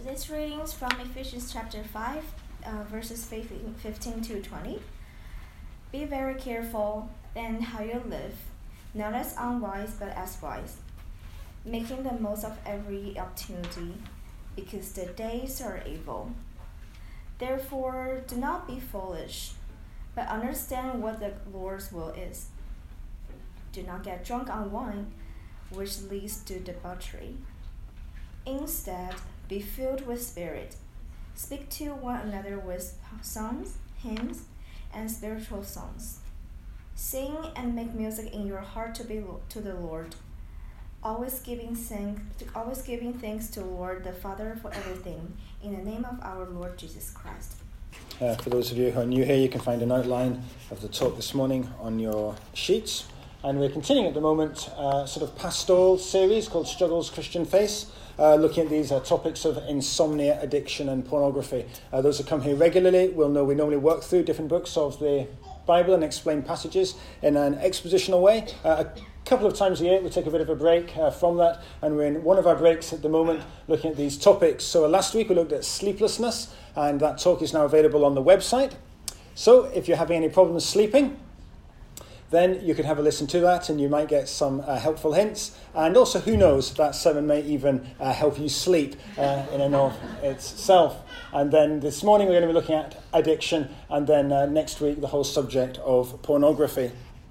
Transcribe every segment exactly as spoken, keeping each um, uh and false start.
Today's readings from Ephesians chapter five, uh, verses fifteen to twenty. Be very careful then how you live, not as unwise but as wise, making the most of every opportunity, because the days are evil. Therefore, do not be foolish, but understand what the Lord's will is. Do not get drunk on wine, which leads to debauchery. Instead, be filled with spirit. Speak to one another with psalms, hymns, and spiritual songs. Sing and make music in your heart to be to the Lord, always giving thanks, always giving thanks to the Lord the Father for everything, in the name of our Lord Jesus Christ. Uh, for those of you who are new here, you can find an outline of the talk this morning on your sheets. And we're continuing at the moment a sort of pastoral series called Struggles Christian Face, uh, looking at these uh, topics of insomnia, addiction and pornography. Uh, those who come here regularly will know we normally work through different books of the Bible and explain passages in an expositional way. Uh, a couple of times a year we take a bit of a break uh, from that, and we're in one of our breaks at the moment looking at these topics. So uh, last week we looked at sleeplessness, and that talk is now available on the website. So if you're having any problems sleeping, then you could have a listen to that and you might get some uh, helpful hints. And also, who knows, that sermon may even uh, help you sleep uh, in and of itself. And then this morning we're going to be looking at addiction, and then uh, next week the whole subject of pornography.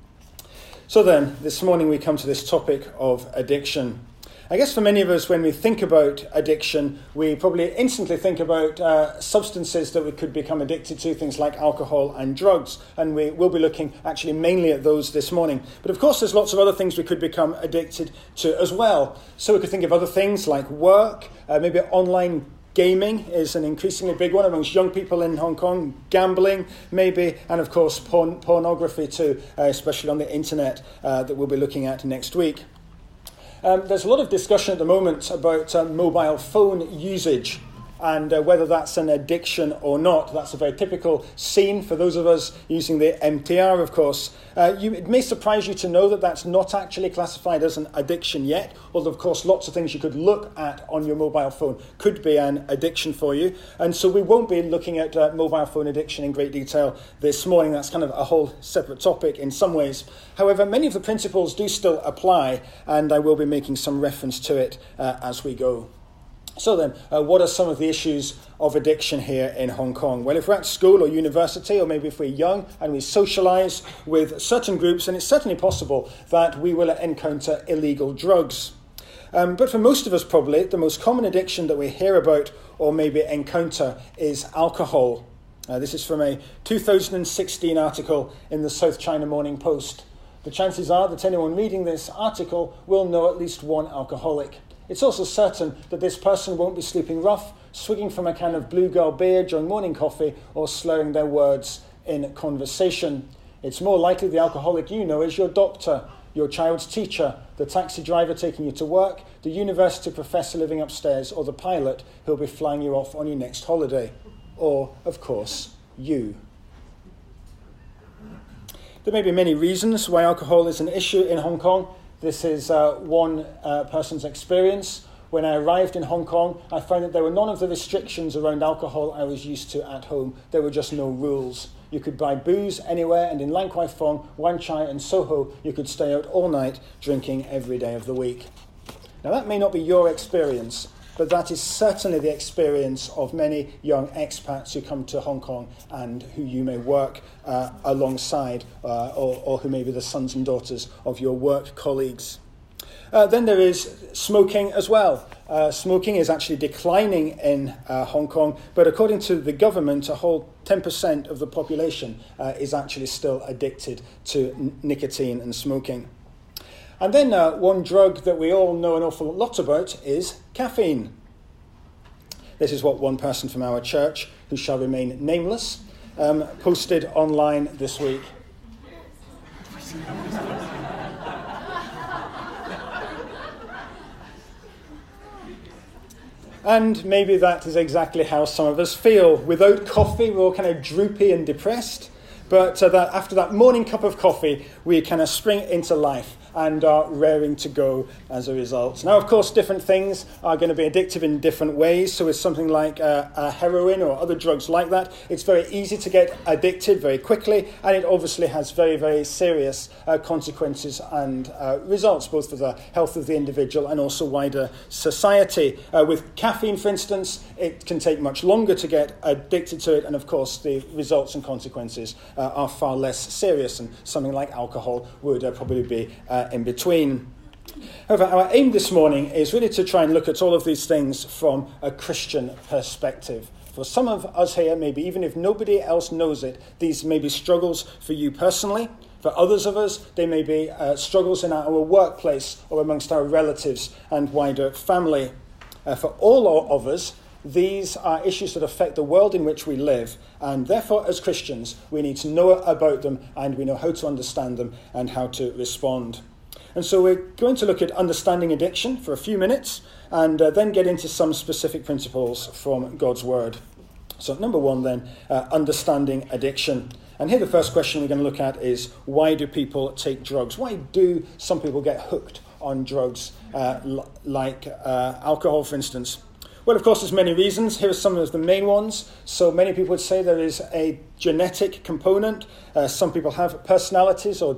So then, this morning we come to this topic of addiction. I guess for many of us, when we think about addiction, we probably instantly think about uh, substances that we could become addicted to, things like alcohol and drugs. And we will be looking actually mainly at those this morning. But of course, there's lots of other things we could become addicted to as well. So we could think of other things like work, uh, maybe online gaming is an increasingly big one amongst young people in Hong Kong, gambling maybe, and of course porn- pornography too, uh, especially on the internet uh, that we'll be looking at next week. Um, there's a lot of discussion at the moment about uh, mobile phone usage and uh, whether that's an addiction or not. That's a very typical scene for those of us using the M T R, of course. Uh, you, it may surprise you to know that that's not actually classified as an addiction yet, although, of course, lots of things you could look at on your mobile phone could be an addiction for you. And so we won't be looking at uh, mobile phone addiction in great detail this morning. That's kind of a whole separate topic in some ways. However, many of the principles do still apply, and I will be making some reference to it uh, as we go. So then, uh, what are some of the issues of addiction here in Hong Kong? Well, if we're at school or university, or maybe if we're young and we socialise with certain groups, then it's certainly possible that we will encounter illegal drugs. Um, but for most of us, probably, the most common addiction that we hear about or maybe encounter is alcohol. Uh, this is from a two thousand sixteen article in the South China Morning Post. The chances are that anyone reading this article will know at least one alcoholic. It's also certain that this person won't be sleeping rough, swigging from a can of Blue Girl beer during morning coffee, or slurring their words in conversation. It's more likely the alcoholic you know is your doctor, your child's teacher, the taxi driver taking you to work, the university professor living upstairs, or the pilot who'll be flying you off on your next holiday. Or, of course, you. There may be many reasons why alcohol is an issue in Hong Kong. This is uh, one uh, person's experience. When I arrived in Hong Kong, I found that there were none of the restrictions around alcohol I was used to at home. There were just no rules. You could buy booze anywhere, and in Lang Kwai Fong, Wan Chai and Soho, you could stay out all night drinking every day of the week. Now that may not be your experience, but that is certainly the experience of many young expats who come to Hong Kong and who you may work uh, alongside, uh, or, or who may be the sons and daughters of your work colleagues. Uh, then there is smoking as well. Uh, smoking is actually declining in uh, Hong Kong, but according to the government, a whole ten percent of the population uh, is actually still addicted to n- nicotine and smoking. And then uh, one drug that we all know an awful lot about is caffeine. This is what one person from our church, who shall remain nameless, um, posted online this week. And maybe that is exactly how some of us feel. Without coffee, we're all kind of droopy and depressed. But uh, that after that morning cup of coffee, we kind of spring into life and are raring to go as a result. Now, of course, different things are going to be addictive in different ways. So with something like uh, uh, heroin or other drugs like that, it's very easy to get addicted very quickly, and it obviously has very, very serious uh, consequences and uh, results, both for the health of the individual and also wider society. Uh, with caffeine, for instance, it can take much longer to get addicted to it, and of course the results and consequences uh, are far less serious, and something like alcohol would uh, probably be uh, in between. However, our aim this morning is really to try and look at all of these things from a Christian perspective. For some of us here, maybe even if nobody else knows it, these may be struggles for you personally. For others of us, they may be uh, struggles in our workplace or amongst our relatives and wider family. Uh, for all of us, these are issues that affect the world in which we live, and therefore, as Christians, we need to know about them, and we know how to understand them and how to respond. And so we're going to look at understanding addiction for a few minutes, and uh, then get into some specific principles from God's Word. So number one then, uh, understanding addiction. And here the first question we're going to look at is, why do people take drugs? Why do some people get hooked on drugs, uh, l- like uh, alcohol, for instance? Well, of course, there's many reasons. Here are some of the main ones. So many people would say there is a genetic component. Uh, some people have personalities or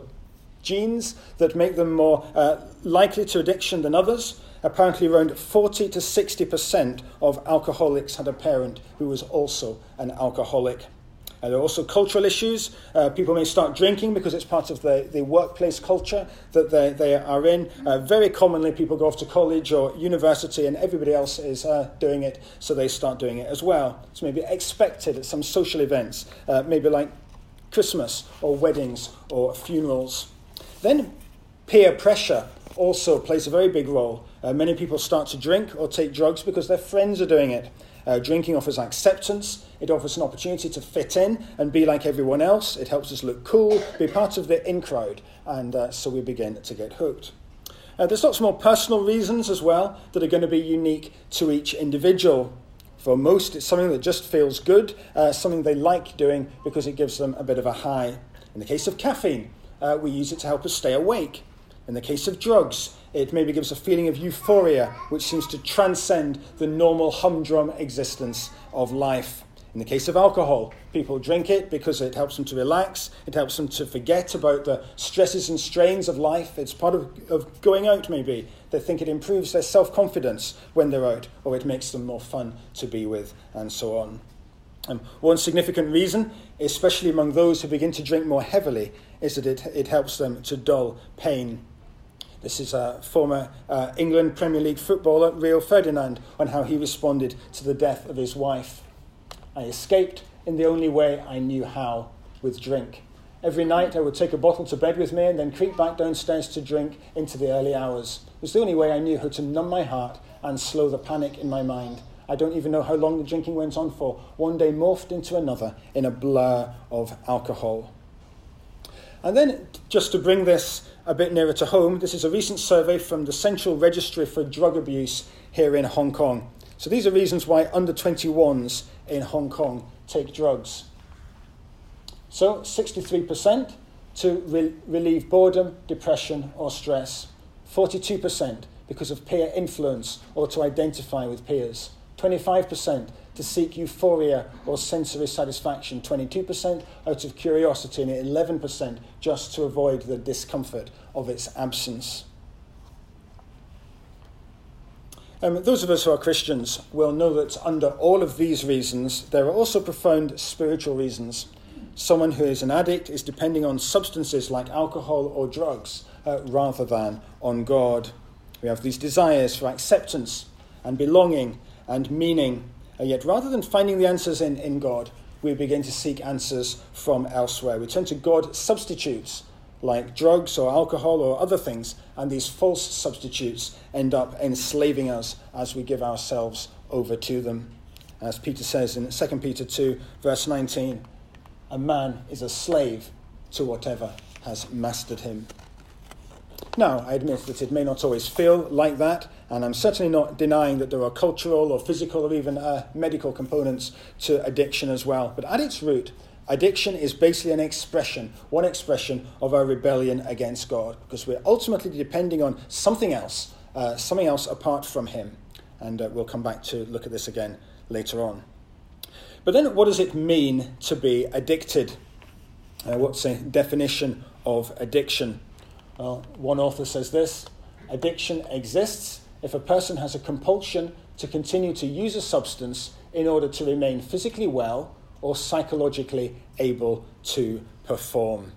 genes that make them more uh, likely to addiction than others. Apparently around forty to sixty percent of alcoholics had a parent who was also an alcoholic. Uh, there are also cultural issues. Uh, people may start drinking because it's part of the, the workplace culture that they, they are in. Uh, very commonly, people go off to college or university and everybody else is uh, doing it, so they start doing it as well. It's maybe expected at some social events, uh, maybe like Christmas or weddings or funerals. Then peer pressure also plays a very big role. Uh, many people start to drink or take drugs because their friends are doing it. Uh, drinking offers acceptance. It offers an opportunity to fit in and be like everyone else. It helps us look cool, be part of the in crowd, and uh, so we begin to get hooked. Uh, there's lots more personal reasons as well that are going to be unique to each individual. For most, it's something that just feels good, uh, something they like doing because it gives them a bit of a high. In the case of caffeine, uh, we use it to help us stay awake. In the case of drugs, it maybe gives a feeling of euphoria, which seems to transcend the normal humdrum existence of life. In the case of alcohol, people drink it because it helps them to relax, it helps them to forget about the stresses and strains of life. It's part of, of going out, maybe. They think it improves their self-confidence when they're out, or it makes them more fun to be with, and so on. Um, one significant reason, especially among those who begin to drink more heavily, is that it, it helps them to dull pain. This is a former uh, England Premier League footballer, Rio Ferdinand, on how he responded to the death of his wife. I escaped in the only way I knew how, with drink. Every night I would take a bottle to bed with me and then creep back downstairs to drink into the early hours. It was the only way I knew how to numb my heart and slow the panic in my mind. I don't even know how long the drinking went on for. One day morphed into another in a blur of alcohol. And then, just to bring this a bit nearer to home, this is a recent survey from the Central Registry for Drug Abuse here in Hong Kong. So these are reasons why under twenty-ones in Hong Kong take drugs. So sixty-three percent to re- relieve boredom, depression or stress. forty-two percent because of peer influence or to identify with peers. twenty-five percent to seek euphoria or sensory satisfaction, twenty-two percent out of curiosity, and eleven percent just to avoid the discomfort of its absence. Um, those of us who are Christians will know that under all of these reasons, there are also profound spiritual reasons. Someone who is an addict is depending on substances like alcohol or drugs uh, rather than on God. We have these desires for acceptance and belonging and meaning. And yet, rather than finding the answers in, in God, we begin to seek answers from elsewhere. We turn to God substitutes, like drugs or alcohol or other things, and these false substitutes end up enslaving us as we give ourselves over to them. As Peter says in Second Peter two, verse nineteen, a man is a slave to whatever has mastered him. Now, I admit that it may not always feel like that, and I'm certainly not denying that there are cultural or physical or even uh, medical components to addiction as well. But at its root, Addiction is basically an expression, one expression of our rebellion against God, because we're ultimately depending on something else, uh, something else apart from him. And uh, we'll come back to look at this again later on. But then what does it mean to be addicted? Uh, what's the definition of addiction? Well, one author says this: addiction exists if a person has a compulsion to continue to use a substance in order to remain physically well or psychologically able to perform.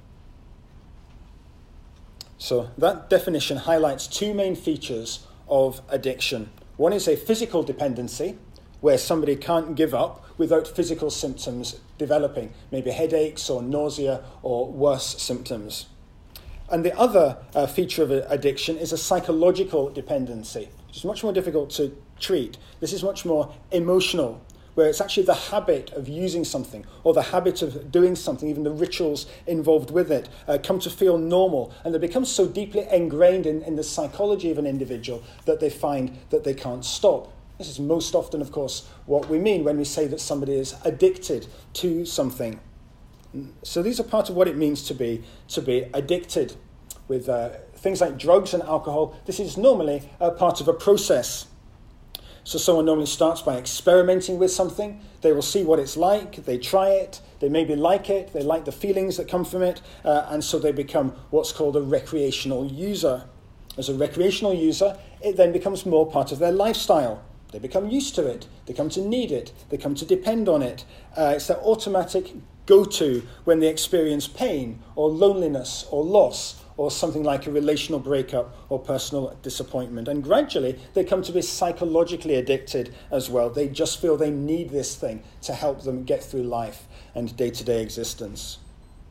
So that definition highlights two main features of addiction. One is a physical dependency, where somebody can't give up without physical symptoms developing, maybe headaches or nausea or worse symptoms. And the other uh, feature of addiction is a psychological dependency, which is much more difficult to treat. This is much more emotional, where it's actually the habit of using something or the habit of doing something, even the rituals involved with it, uh, come to feel normal. And they become so deeply ingrained in, in the psychology of an individual that they find that they can't stop. This is most often, of course, what we mean when we say that somebody is addicted to something. So these are part of what it means to be to be addicted. With uh, things like drugs and alcohol, this is normally a part of a process. So someone normally starts by experimenting with something. They will see what it's like. They try it. They maybe like it. They like the feelings that come from it. Uh, and so they become what's called a recreational user. As a recreational user, it then becomes more part of their lifestyle. They become used to it. They come to need it. They come to depend on it. Uh, it's their automatic go-to when they experience pain or loneliness or loss or something like a relational breakup or personal disappointment. And gradually, they come to be psychologically addicted as well. They just feel they need this thing to help them get through life and day-to-day existence.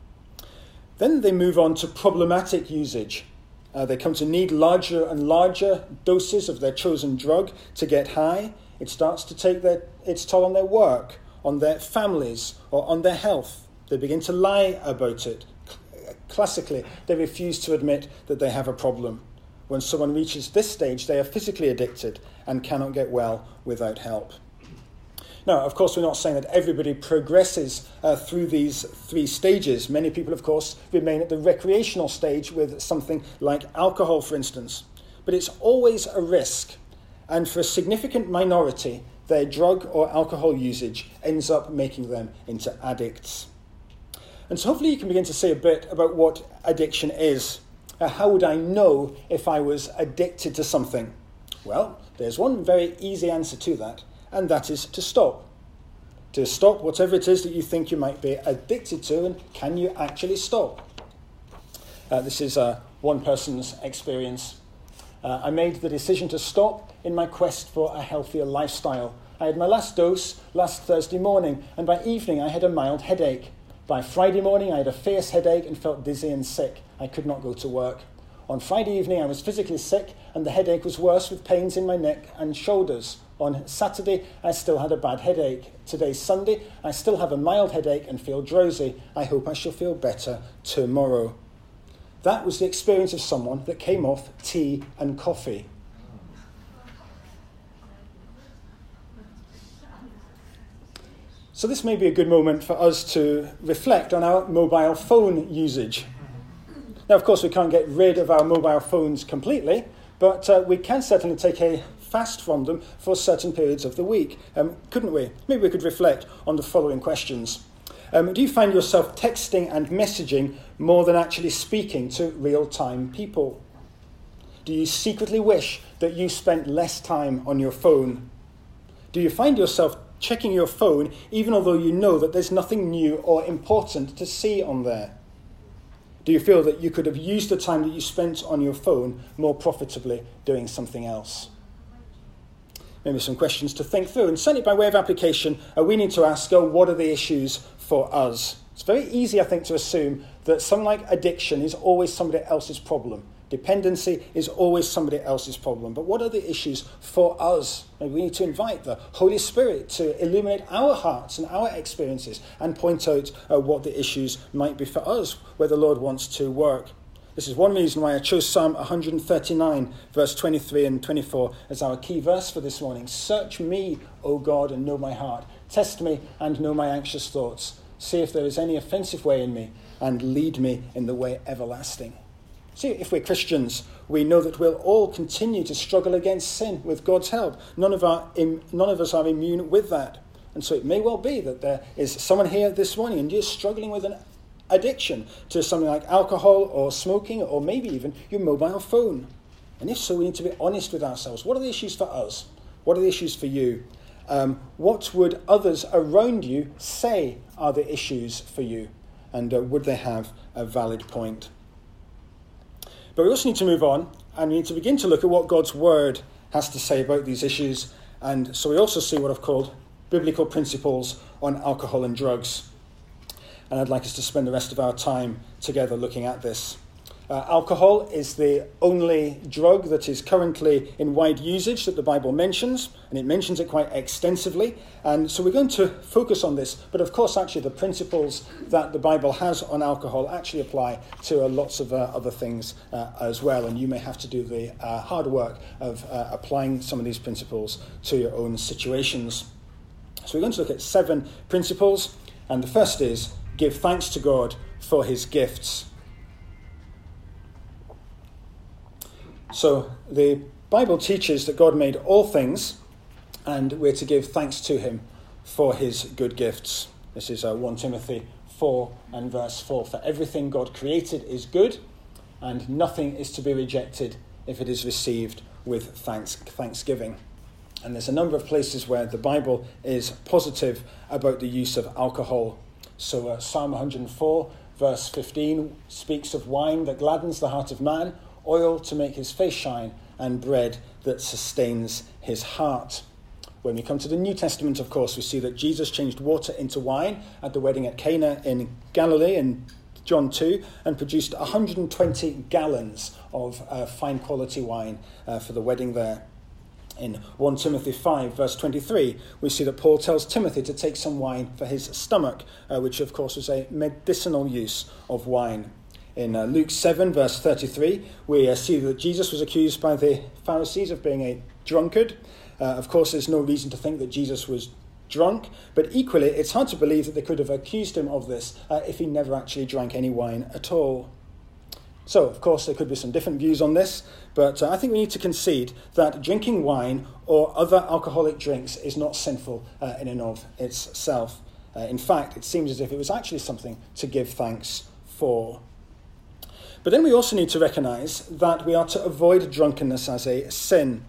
Then they move on to problematic usage. Uh, they come to need larger and larger doses of their chosen drug to get high. It starts to take their, its toll on their work, on their families, or on their health. They begin to lie about it. Classically, they refuse to admit that they have a problem. When someone reaches this stage, they are physically addicted and cannot get well without help. Now, of course, we're not saying that everybody progresses uh, through these three stages. Many people, of course, remain at the recreational stage with something like alcohol, for instance. But it's always a risk. And for a significant minority, their drug or alcohol usage ends up making them into addicts. And so hopefully you can begin to say a bit about what addiction is. Uh, how would I know if I was addicted to something? Well, there's one very easy answer to that, and that is to stop. To stop whatever it is that you think you might be addicted to, and can you actually stop? Uh, this is uh, one person's experience. Uh, I made the decision to stop in my quest for a healthier lifestyle. I had my last dose last Thursday morning, and by evening I had a mild headache. By Friday morning, I had a fierce headache and felt dizzy and sick. I could not go to work. On Friday evening, I was physically sick, and the headache was worse with pains in my neck and shoulders. On Saturday, I still had a bad headache. Today's Sunday, I still have a mild headache and feel drowsy. I hope I shall feel better tomorrow. That was the experience of someone that came off tea and coffee. So this may be a good moment for us to reflect on our mobile phone usage. Now, of course, we can't get rid of our mobile phones completely, but uh, we can certainly take a fast from them for certain periods of the week, um, couldn't we? Maybe we could reflect on the following questions. Um, do you find yourself texting and messaging more than actually speaking to real-time people? Do you secretly wish that you spent less time on your phone? Do you find yourself checking your phone even although you know that there's nothing new or important to see on there? Do you feel that you could have used the time that you spent on your phone more profitably doing something else? Maybe some questions to think through. And certainly by way of application, uh, we need to ask, oh, what are the issues for us? It's very easy, I think, to assume that something like addiction is always somebody else's problem. Dependency is always somebody else's problem. But what are the issues for us? Maybe we need to invite the Holy Spirit to illuminate our hearts and our experiences and point out uh, what the issues might be for us, where the Lord wants to work. This is one reason why I chose Psalm one thirty-nine, verse twenty-three and twenty-four as our key verse for this morning. Search me, O God, and know my heart. Test me and know my anxious thoughts. see if there is any offensive way in me, and lead me in the way everlasting. See, if we're Christians, we know that we'll all continue to struggle against sin with God's help. None of, our, none of us are immune with that. And so it may well be that there is someone here this morning and you're struggling with an addiction to something like alcohol or smoking or maybe even your mobile phone. And if so, we need to be honest with ourselves. What are the issues for us? What are the issues for you? Um, what would others around you say are the issues for you? And uh, would they have a valid point? But we also need to move on, and we need to begin to look at what God's word has to say about these issues. And so we also see what I've called biblical principles on alcohol and drugs. And I'd like us to spend the rest of our time together looking at this. Uh, alcohol is the only drug that is currently in wide usage that the Bible mentions, and it mentions it quite extensively. And so we're going to focus on this. But of course, actually, the principles that the Bible has on alcohol actually apply to uh, lots of uh, other things uh, as well. And you may have to do the uh, hard work of uh, applying some of these principles to your own situations. So we're going to look at seven principles. And the first is, give thanks to God for his gifts. So the Bible teaches that God made all things, and we're to give thanks to him for his good gifts. This is uh, First Timothy four and verse four. For everything God created is good, and nothing is to be rejected if it is received with thanks, thanksgiving. And there's a number of places where the Bible is positive about the use of alcohol. So uh, Psalm one hundred four verse fifteen speaks of wine that gladdens the heart of man, oil to make his face shine, and bread that sustains his heart. When we come to the New Testament, of course, we see that Jesus changed water into wine at the wedding at Cana in Galilee in John two, and produced one hundred twenty gallons of uh, fine quality wine uh, for the wedding there. In First Timothy five, verse twenty-three, we see that Paul tells Timothy to take some wine for his stomach, uh, which of course was a medicinal use of wine. In uh, Luke seven, verse thirty-three, we uh, see that Jesus was accused by the Pharisees of being a drunkard. Uh, of course, there's no reason to think that Jesus was drunk, but equally, it's hard to believe that they could have accused him of this uh, if he never actually drank any wine at all. So, of course, there could be some different views on this, but uh, I think we need to concede that drinking wine or other alcoholic drinks is not sinful uh, in and of itself. Uh, in fact, it seems as if it was actually something to give thanks for. But then we also need to recognise that we are to avoid drunkenness as a sin.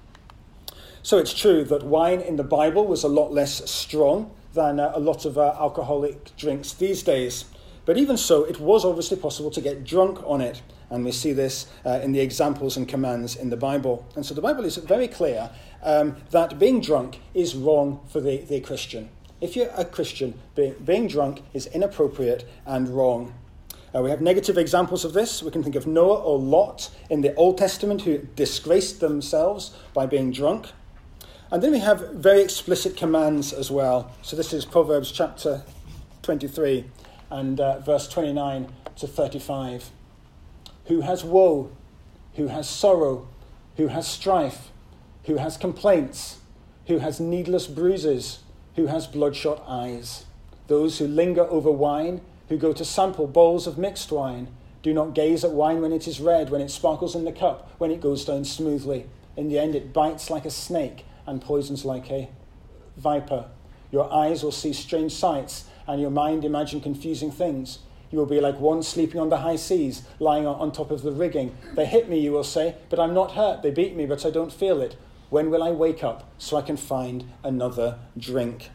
So it's true that wine in the Bible was a lot less strong than uh, a lot of uh, alcoholic drinks these days. But even so, it was obviously possible to get drunk on it. And we see this uh, in the examples and commands in the Bible. And so the Bible is very clear um, that being drunk is wrong for the, the Christian. If you're a Christian, being, being drunk is inappropriate and wrong. Uh, we have negative examples of this. We can think of Noah or Lot in the Old Testament who disgraced themselves by being drunk. And then we have very explicit commands as well. So this is Proverbs chapter twenty-three and uh, verse twenty-nine to thirty-five. Who has woe? Who has sorrow? Who has strife? Who has complaints? Who has needless bruises? Who has bloodshot eyes? Those who linger over wine, who go to sample bowls of mixed wine. Do not gaze at wine when it is red, when it sparkles in the cup, when it goes down smoothly. In the end it bites like a snake and poisons like a viper. Your eyes will see strange sights, and your mind imagine confusing things. You will be like one sleeping on the high seas, lying on top of the rigging. They hit me, you will say, but I'm not hurt. They beat me, but I don't feel it. When will I wake up so I can find another drink?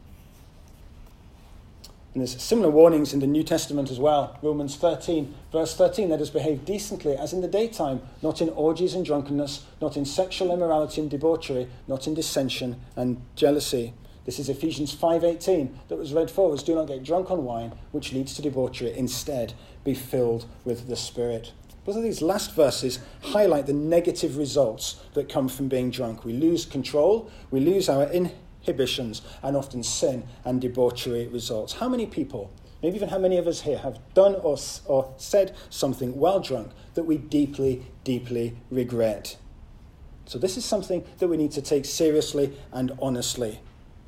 And there's similar warnings in the New Testament as well. Romans thirteen, verse thirteen, let us behave decently as in the daytime, not in orgies and drunkenness, not in sexual immorality and debauchery, not in dissension and jealousy. This is Ephesians five eighteen that was read for us. Do not get drunk on wine, which leads to debauchery. Instead, be filled with the Spirit. Both of these last verses highlight the negative results that come from being drunk. We lose control, we lose our inhibitions, and often sin and debauchery results. How many people, maybe even how many of us here, have done or, or said something while drunk that we deeply, deeply regret? So this is something that we need to take seriously and honestly,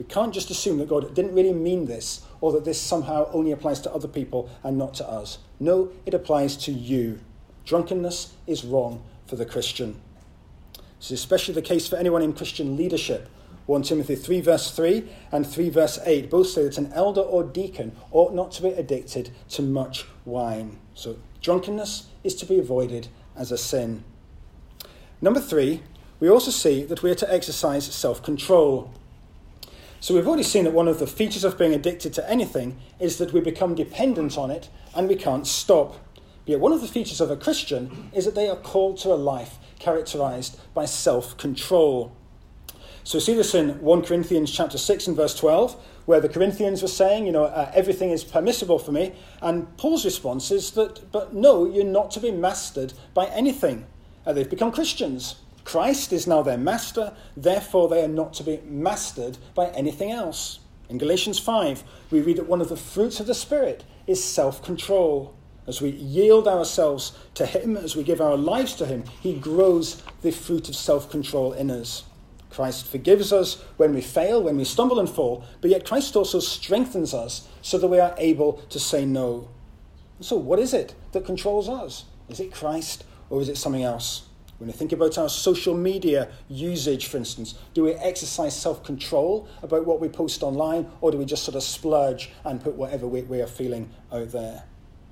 We can't just assume that God didn't really mean this, or that this somehow only applies to other people and not to us. No, it applies to you. Drunkenness is wrong for the Christian. This is especially the case for anyone in Christian leadership. First Timothy three verse three and three verse eight both say that an elder or deacon ought not to be addicted to much wine. So drunkenness is to be avoided as a sin. Number three, we also see that we are to exercise self-control. So we've already seen that one of the features of being addicted to anything is that we become dependent on it and we can't stop. But yet one of the features of a Christian is that they are called to a life characterized by self-control. So we see this in First Corinthians chapter six and verse twelve, where the Corinthians were saying, you know, uh, everything is permissible for me. And Paul's response is that, but no, you're not to be mastered by anything. Uh, they've become Christians. Christ is now their master, therefore they are not to be mastered by anything else. In Galatians five, we read that one of the fruits of the Spirit is self-control. As we yield ourselves to him, as we give our lives to him, he grows the fruit of self-control in us. Christ forgives us when we fail, when we stumble and fall, but yet Christ also strengthens us so that we are able to say no. So what is it that controls us? Is it Christ or is it something else? When we think about our social media usage, for instance, do we exercise self-control about what we post online, or do we just sort of splurge and put whatever we, we are feeling out there?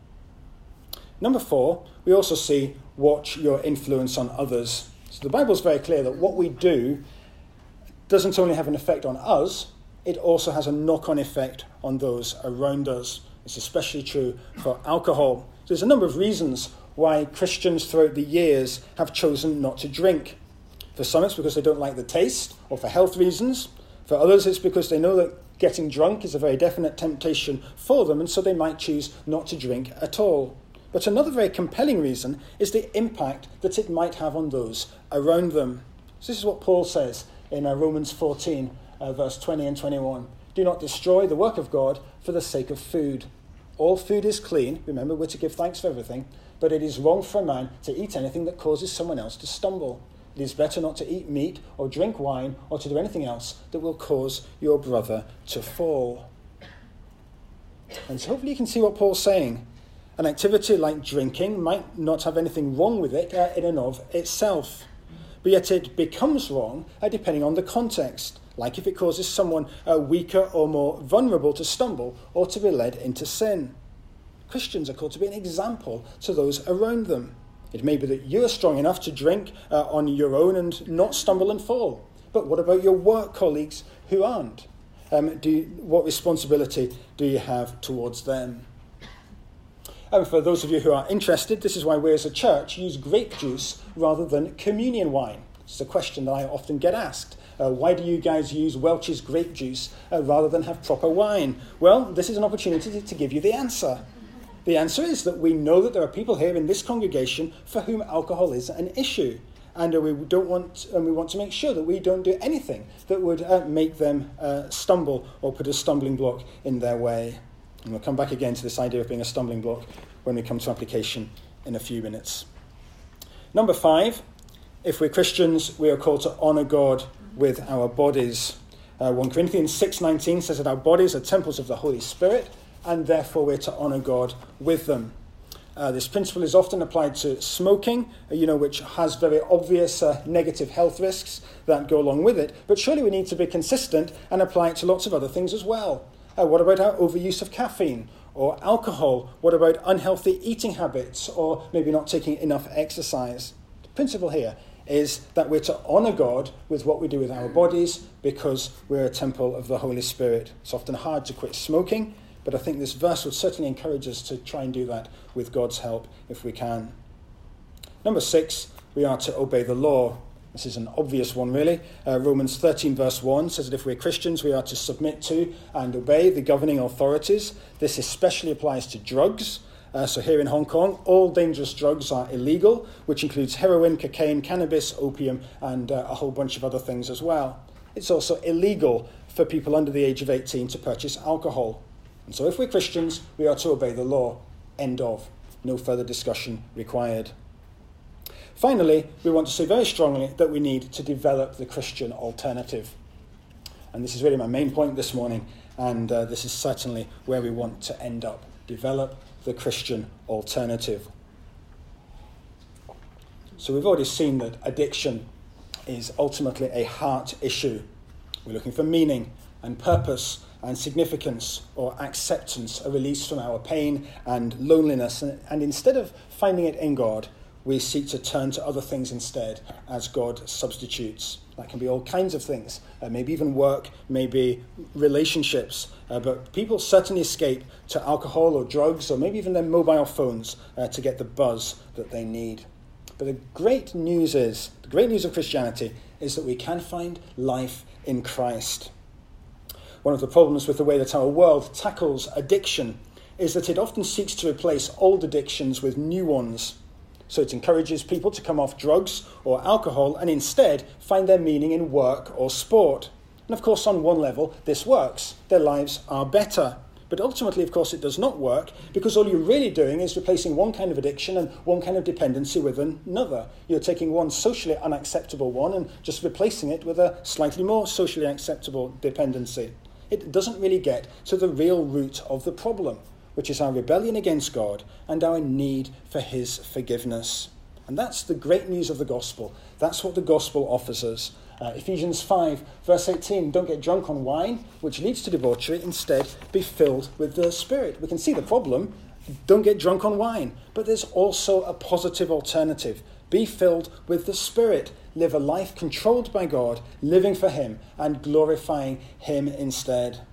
Number four, we also see watch your influence on others. So the Bible's very clear that what we do doesn't only have an effect on us, it also has a knock-on effect on those around us. It's especially true for alcohol. There's a number of reasons why Christians throughout the years have chosen not to drink. For some, it's because they don't like the taste, or for health reasons. For others, it's because they know that getting drunk is a very definite temptation for them, and so they might choose not to drink at all. But another very compelling reason is the impact that it might have on those around them. So this is what Paul says in uh, Romans fourteen, uh, verse twenty and twenty-one. Do not destroy the work of God for the sake of food. All food is clean. Remember, we're to give thanks for everything. But it is wrong for a man to eat anything that causes someone else to stumble. It is better not to eat meat or drink wine or to do anything else that will cause your brother to fall. And so hopefully you can see what Paul's saying. An activity like drinking might not have anything wrong with it uh, in and of itself. But yet it becomes wrong uh, depending on the context. Like if it causes someone uh, weaker or more vulnerable to stumble or to be led into sin. Christians are called to be an example to those around them. It may be that you are strong enough to drink uh, on your own and not stumble and fall. But what about your work colleagues who aren't? Um, do you, what responsibility do you have towards them? And for those of you who are interested, this is why we as a church use grape juice rather than communion wine. It's a question that I often get asked. Uh, why do you guys use Welch's grape juice uh, rather than have proper wine? Well, this is an opportunity to, to give you the answer. The answer is that we know that there are people here in this congregation for whom alcohol is an issue. And uh, we don't want, and we want to make sure that we don't do anything that would uh, make them uh, stumble or put a stumbling block in their way. And we'll come back again to this idea of being a stumbling block when we come to application in a few minutes. Number five, if we're Christians, we are called to honour God with our bodies. Uh, First Corinthians six nineteen says that our bodies are temples of the Holy Spirit, and therefore we're to honour God with them. Uh, this principle is often applied to smoking, uh, you know, which has very obvious uh, negative health risks that go along with it. But surely we need to be consistent and apply it to lots of other things as well. Uh, what about our overuse of caffeine or alcohol? What about unhealthy eating habits or maybe not taking enough exercise? The principle here is that we're to honour God with what we do with our bodies because we're a temple of the Holy Spirit. It's often hard to quit smoking, but I think this verse would certainly encourage us to try and do that with God's help if we can. Number six, we are to obey the law. This is an obvious one, really. Uh, Romans thirteen verse one says that if we're Christians, we are to submit to and obey the governing authorities. This especially applies to drugs. Uh, so here in Hong Kong, all dangerous drugs are illegal, which includes heroin, cocaine, cannabis, opium, and uh, a whole bunch of other things as well. It's also illegal for people under the age of eighteen to purchase alcohol. And so if we're Christians, we are to obey the law. End of. No further discussion required. Finally, we want to say very strongly that we need to develop the Christian alternative. And this is really my main point this morning, and uh, this is certainly where we want to end up. Develop the Christian alternative. So we've already seen that addiction is ultimately a heart issue. We're looking for meaning and purpose and significance or acceptance, a release from our pain and loneliness. And, and instead of finding it in God, we seek to turn to other things instead as God substitutes. That can be all kinds of things, uh, maybe even work, maybe relationships. Uh, but people certainly escape to alcohol or drugs or maybe even their mobile phones uh, to get the buzz that they need. But the great news is, the great news of Christianity is that we can find life in Christ. One of the problems with the way that our world tackles addiction is that it often seeks to replace old addictions with new ones. So it encourages people to come off drugs or alcohol and instead find their meaning in work or sport. And of course, on one level, this works. Their lives are better. But ultimately, of course, it does not work because all you're really doing is replacing one kind of addiction and one kind of dependency with another. You're taking one socially unacceptable one and just replacing it with a slightly more socially acceptable dependency. It doesn't really get to the real root of the problem, which is our rebellion against God and our need for his forgiveness. And that's the great news of the gospel. That's what the gospel offers us. Uh, Ephesians five, verse eighteen, don't get drunk on wine, which leads to debauchery. Instead, be filled with the Spirit. We can see the problem. Don't get drunk on wine. But there's also a positive alternative. Be filled with the Spirit. Live a life controlled by God, living for him and glorifying him instead.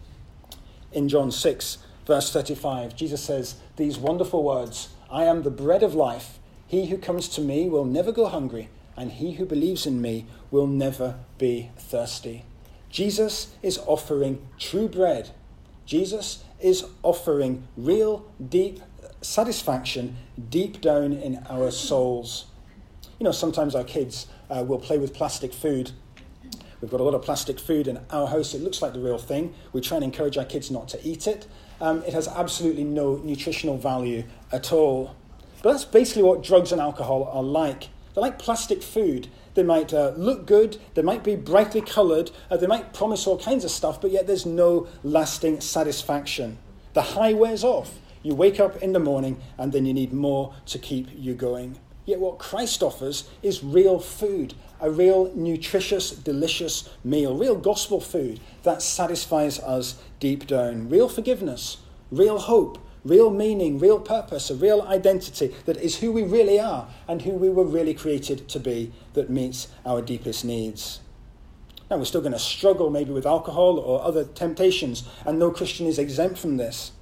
In John six, verse thirty-five, Jesus says these wonderful words, I am the bread of life. He who comes to me will never go hungry, and he who believes in me will never be thirsty. Jesus is offering true bread. Jesus is offering real, deep satisfaction deep down in our souls. You know, sometimes our kids uh, will play with plastic food. We've got a lot of plastic food in our house. It looks like the real thing. We try and encourage our kids not to eat it. Um, it has absolutely no nutritional value at all. But that's basically what drugs and alcohol are like. They're like plastic food. They might uh, look good, they might be brightly coloured, uh, they might promise all kinds of stuff, but yet there's no lasting satisfaction. The high wears off. You wake up in the morning and then you need more to keep you going. Yet what Christ offers is real food, a real nutritious, delicious meal, real gospel food that satisfies us deep down. Real forgiveness, real hope, real meaning, real purpose, a real identity that is who we really are and who we were really created to be, that meets our deepest needs. Now, we're still going to struggle maybe with alcohol or other temptations, and no Christian is exempt from this.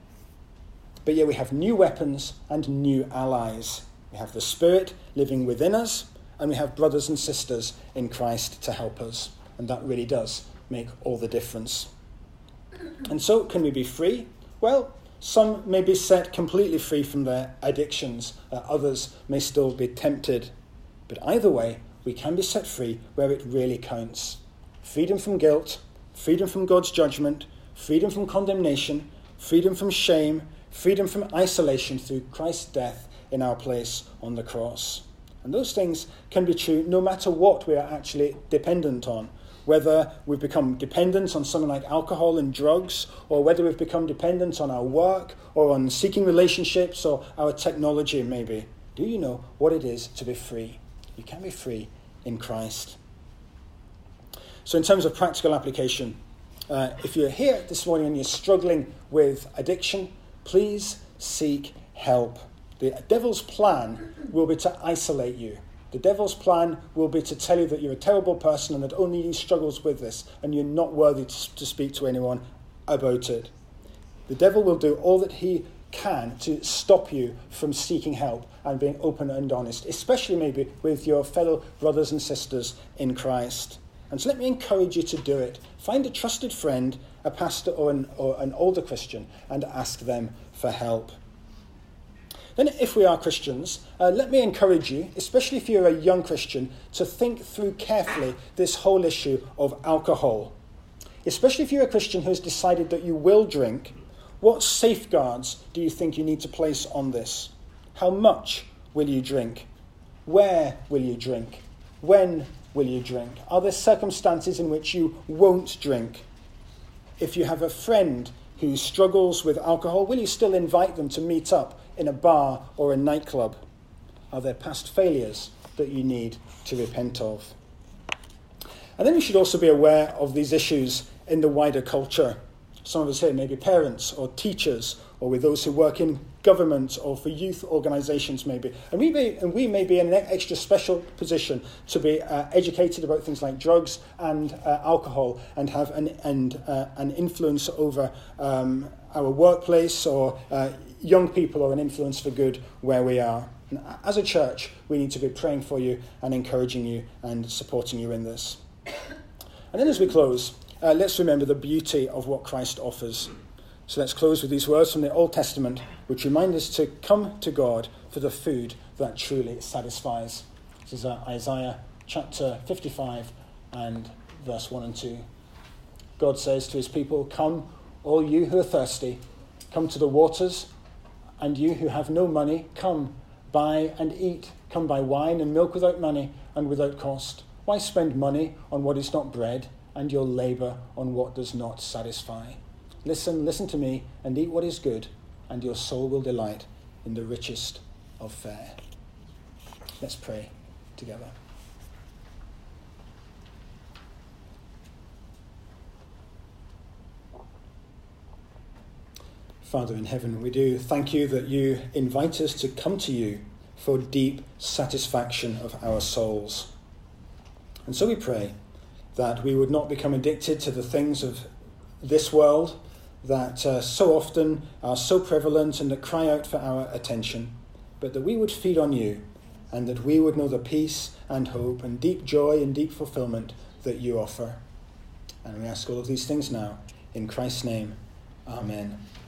But yet we have new weapons and new allies. We have the Spirit living within us, and we have brothers and sisters in Christ to help us. And that really does make all the difference. And so, can we be free? Well, some may be set completely free from their addictions. Uh, others may still be tempted. But either way, we can be set free where it really counts. Freedom from guilt, freedom from God's judgment, freedom from condemnation, freedom from shame, freedom from isolation through Christ's death in our place on the cross. And those things can be true no matter what we are actually dependent on. Whether we've become dependent on something like alcohol and drugs, or whether we've become dependent on our work, or on seeking relationships, or our technology maybe. Do you know what it is to be free? You can be free in Christ. So in terms of practical application, uh, if you're here this morning and you're struggling with addiction, please seek help. The devil's plan will be to isolate you. The devil's plan will be to tell you that you're a terrible person and that only you struggles with this and you're not worthy to, to speak to anyone about it. The devil will do all that he can to stop you from seeking help and being open and honest, especially maybe with your fellow brothers and sisters in Christ. And so let me encourage you to do it. Find a trusted friend, a pastor or an, or an older Christian, and ask them for help. Then if we are Christians, uh, let me encourage you, especially if you're a young Christian, to think through carefully this whole issue of alcohol. Especially if you're a Christian who has decided that you will drink, what safeguards do you think you need to place on this? How much will you drink? Where will you drink? When will you drink? Are there circumstances in which you won't drink? If you have a friend who struggles with alcohol, will you still invite them to meet up in a bar or a nightclub? Are there past failures that you need to repent of? And then we should also be aware of these issues in the wider culture. Some of us here may be parents or teachers, or with those who work in government or for youth organisations maybe. And we may, and we may be in an extra special position to be uh, educated about things like drugs and uh, alcohol and have an, and, uh, an influence over um, our workplace or uh, young people, or an influence for good where we are. And as a church, we need to be praying for you and encouraging you and supporting you in this. And then as we close, uh, let's remember the beauty of what Christ offers. So let's close with these words from the Old Testament, which remind us to come to God for the food that truly satisfies. This is uh, Isaiah chapter fifty-five and verse one and two. God says to his people, "Come, all you who are thirsty, come to the waters, and you who have no money, come, buy and eat. Come buy wine and milk without money and without cost. Why spend money on what is not bread, and your labour on what does not satisfy? Listen, listen to me, and eat what is good, and your soul will delight in the richest of fare." Let's pray together. Father in heaven, we do thank you that you invite us to come to you for deep satisfaction of our souls. And so we pray that we would not become addicted to the things of this world that uh, so often are so prevalent and that cry out for our attention, but that we would feed on you, and that we would know the peace and hope and deep joy and deep fulfillment that you offer. And we ask all of these things now in Christ's name. Amen.